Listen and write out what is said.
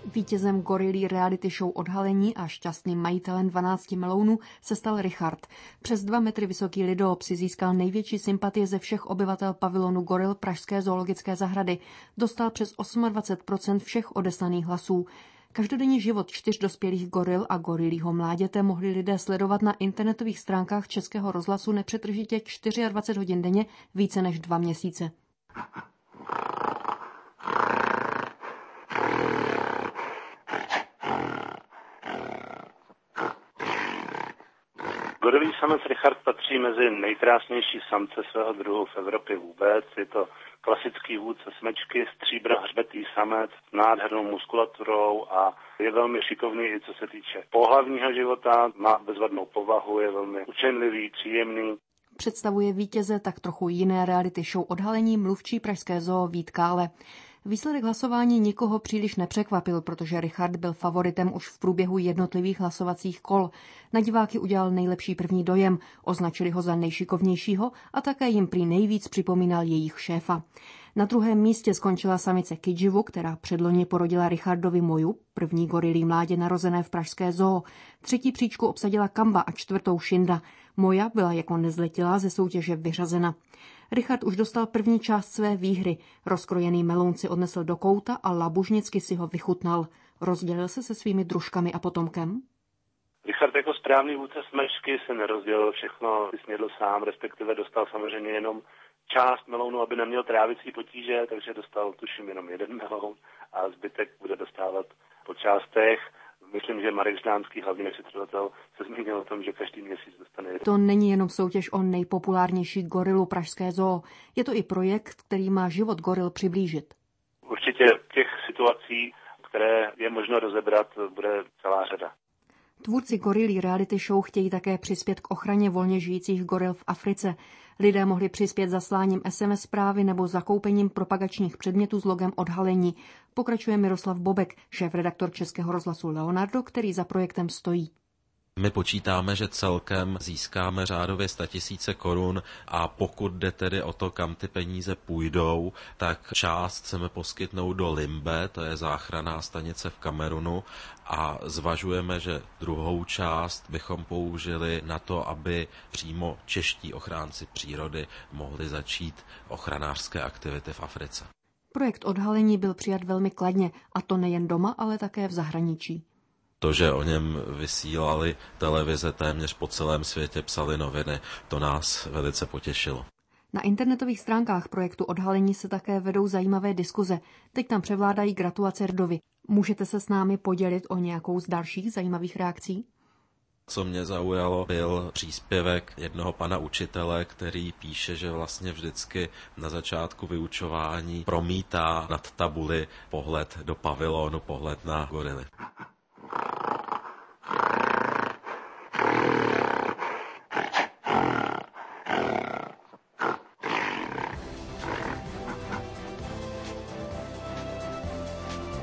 Vítězem gorilí reality show Odhalení a šťastným majitelem 12 melounů se stal Richard. Přes 2 metry vysoký lidoop si získal největší sympatie ze všech obyvatel pavilonu goril Pražské zoologické zahrady. Dostal přes 28% všech odeslaných hlasů. Každodenní život 4 dospělých goril a gorilího mláděte mohli lidé sledovat na internetových stránkách Českého rozhlasu nepřetržitě 24 hodin denně více než 2 měsíce. Gorilí samec Richard patří mezi nejkrásnější samce svého druhu v Evropě vůbec. Je to klasický vůdce smečky, stříbrohřbetý samec s nádhernou muskulaturou a je velmi šikovný i co se týče pohlavního života, má bezvadnou povahu, je velmi učenlivý, příjemný. Představuje vítěze tak trochu jiné reality show Odhalení mluvčí pražské zoo Vít Kále. Výsledek hlasování nikoho příliš nepřekvapil, protože Richard byl favoritem už v průběhu jednotlivých hlasovacích kol. Na diváky udělal nejlepší první dojem, označili ho za nejšikovnějšího a také jim prý nejvíc připomínal jejich šéfa. Na druhém místě skončila samice Kidživu, která předloni porodila Richardovi Moju, první gorilí mládě narozené v pražské zoo. 3. příčku obsadila Kamba a 4. Šinda. Moja byla jako nezletilá ze soutěže vyřazena. Richard už dostal první část své výhry. Rozkrojený meloun si odnesl do kouta a labužnicky si ho vychutnal. Rozdělil se se svými družkami a potomkem? Richard jako správný vůdce smečky se nerozdělil všechno, snědl sám, respektive dostal samozřejmě jenom část melounu, aby neměl trávicí potíže, takže dostal tuším jenom 1 meloun a zbytek bude dostávat po částech. Myslím, že Marek Ždánský, hlavní vyšetřovatel, se zmínil o tom, že každý měsíc dostane. To není jenom soutěž o nejpopulárnější gorilu pražské zoo. Je to i projekt, který má život goril přiblížit. Určitě těch situací, které je možno rozebrat, bude celá řada. Tvůrci gorilí reality show chtějí také přispět k ochraně volně žijících goril v Africe. Lidé mohli přispět zasláním SMS zprávy nebo zakoupením propagačních předmětů s logem Odhalení. Pokračuje Miroslav Bobek, šéfredaktor Českého rozhlasu Leonardo, který za projektem stojí. My počítáme, že celkem získáme řádově 100 000 korun a pokud jde tedy o to, kam ty peníze půjdou, tak část chceme poskytnout do Limbe, to je záchranná stanice v Kamerunu, a zvažujeme, že druhou část bychom použili na to, aby přímo čeští ochránci přírody mohli začít ochranářské aktivity v Africe. Projekt Odhalení byl přijat velmi kladně, a to nejen doma, ale také v zahraničí. To, že o něm vysílali televize téměř po celém světě, psali noviny, to nás velice potěšilo. Na internetových stránkách projektu Odhalení se také vedou zajímavé diskuze. Teď tam převládají gratulace Rdovi. Můžete se s námi podělit o nějakou z dalších zajímavých reakcí? Co mě zaujalo, byl příspěvek jednoho pana učitele, který píše, že vlastně vždycky na začátku vyučování promítá nad tabuli pohled do pavilonu, pohled na gorily.